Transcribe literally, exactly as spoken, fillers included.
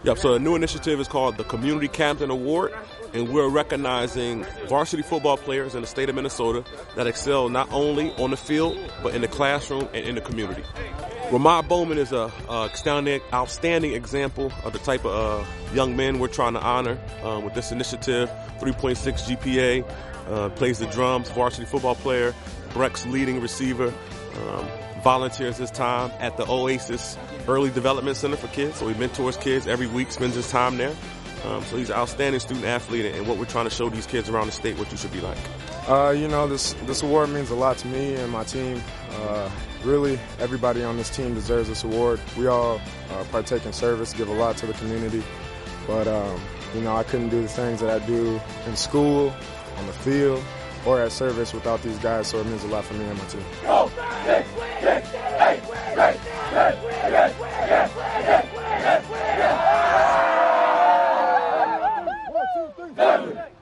Yep, so the new initiative is called the Community Captain Award, and we're recognizing varsity football players in the state of Minnesota that excel not only on the field, but in the classroom and in the community. Ramad Bowman is a, a outstanding, outstanding example of the type of uh, young men we're trying to honor um, with this initiative. three point six G P A, uh, plays the drums, varsity football player, Breck's leading receiver, um, volunteers his time at the Oasis Early Development Center for Kids. So he mentors kids every week, spends his time there. Um, so he's an outstanding student athlete, and what we're trying to show these kids around the state what you should be like. Uh, you know, this this award means a lot to me and my team. Uh, really, everybody on this team deserves this award. We all uh, partake in service, give a lot to the community. But, um, you know, I couldn't do the things that I do in school, on the field, or at service without these guys, so it means a lot for me and my team. Go, six, six, eight, eight, eight, eight, eight, eight, eight, eight.